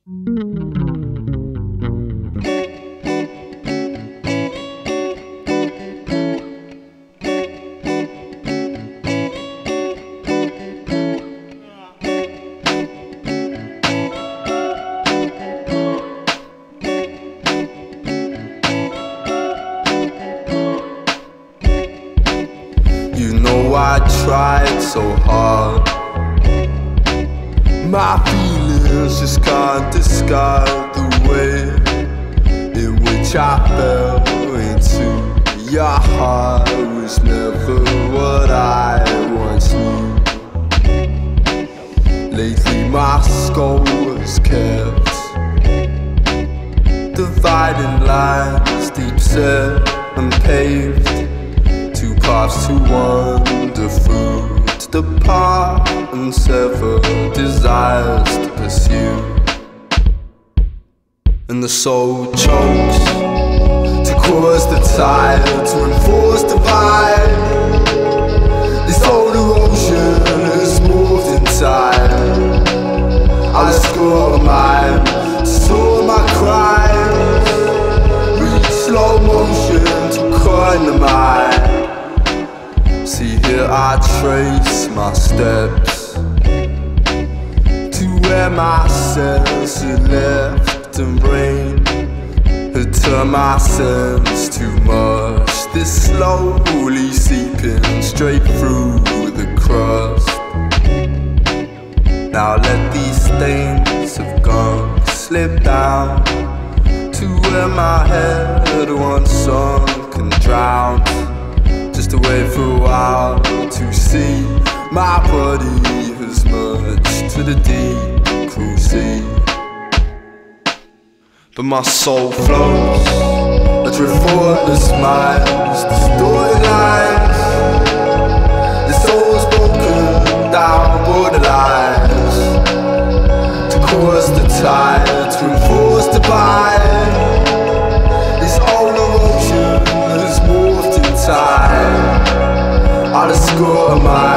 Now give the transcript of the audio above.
You know I tried so hard. My feelings just can't discard the way in which I fell into your heart. Was never what I once knew. Lately my skull was kept dividing lines, deep set and paved. Two paths to wander through, to depart and sever desires to pursue. And the soul chokes to cause the tide to enforce divide. This older ocean is moved in time. I score mine, store my crimes. Reach slow motion to coin the mind. See here I trace my steps to where my sense had left and brain had turned my sense to mush. This slowly seeping straight through the crust. Now let these stains of gunk slip down to where my head once sunk and drowned. Just to wait for a while to see my body has merged to the deep cruel sea. But my soul floats, adrift thoughtless minds, distorted lines. The soul's broken down borderlines to cause the tide to enforce divide. This older ocean has morphed in time. I discover my